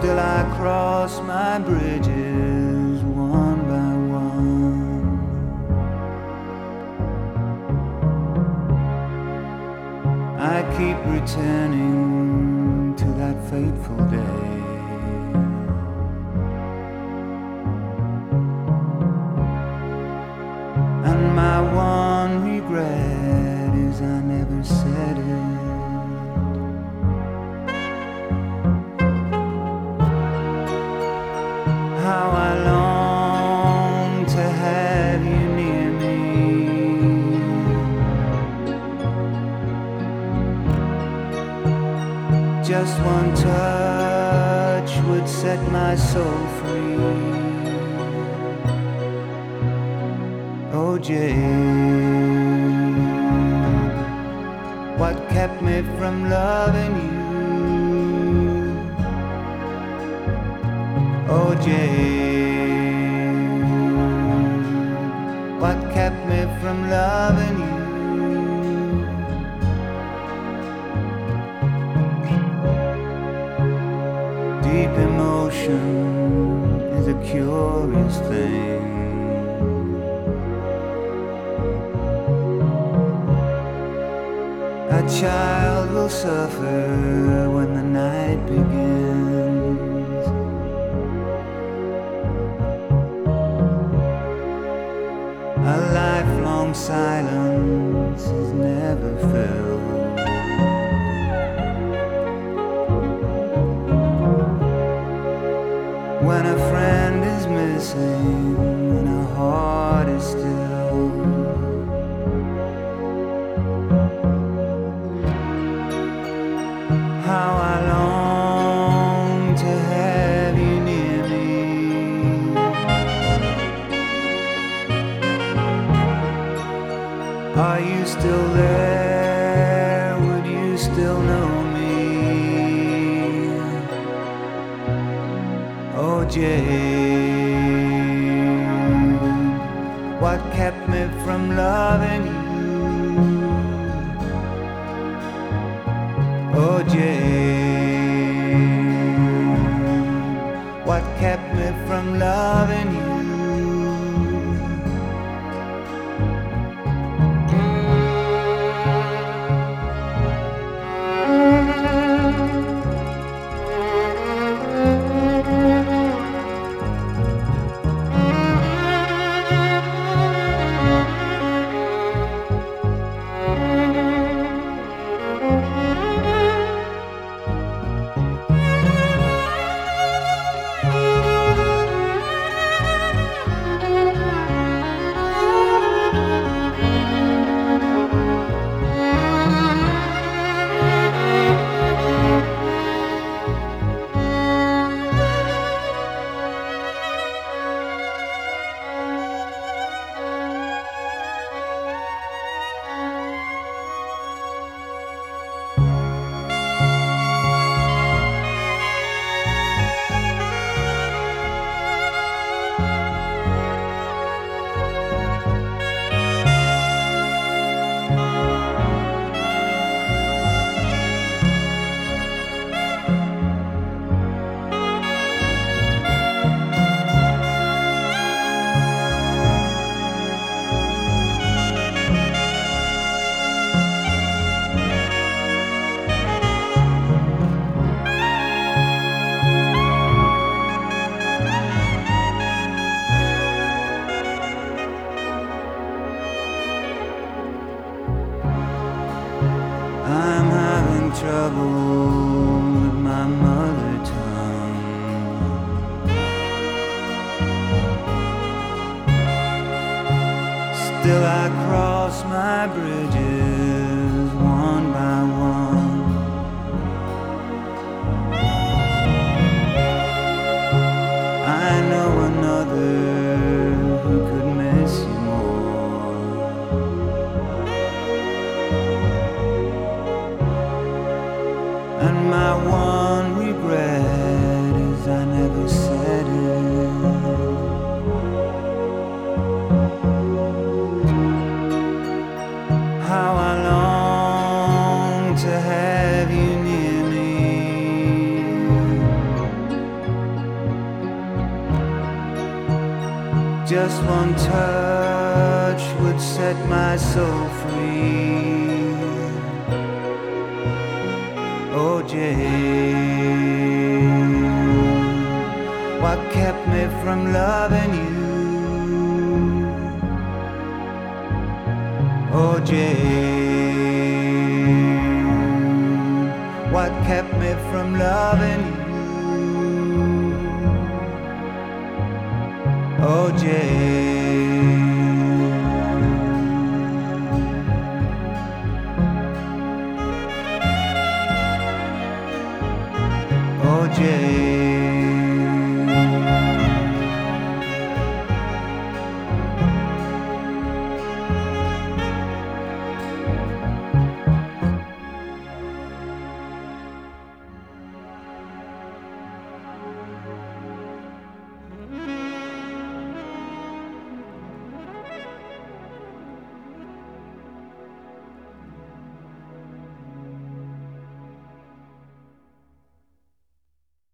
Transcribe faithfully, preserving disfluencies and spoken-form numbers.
Still I cross my bridges one by one. I keep returning to that fateful day. And my one regret is I never said it. How I long to have you near me. Just one touch would set my soul free. Oh, Jade, what kept me from loving you? Oh, Jade, what kept me from loving you? Deep emotion is a curious thing. A child will suffer when the night begins. A lifelong silence is never filled. When a friend is missing and a heart is still. How I long to have you near me. Are you still there? Would you still know me? Oh, Jade, what kept me from loving you? Oh, Jade, what kept me from loving you? I'm having trouble with my mother tongue. Still I cross my bridges one by one. I know another who could miss you more. And my one regret is I never said it. How just one touch would set my soul free. Oh Jane, what kept me from loving you? Oh Jane, what kept me from loving you? Oh Jane.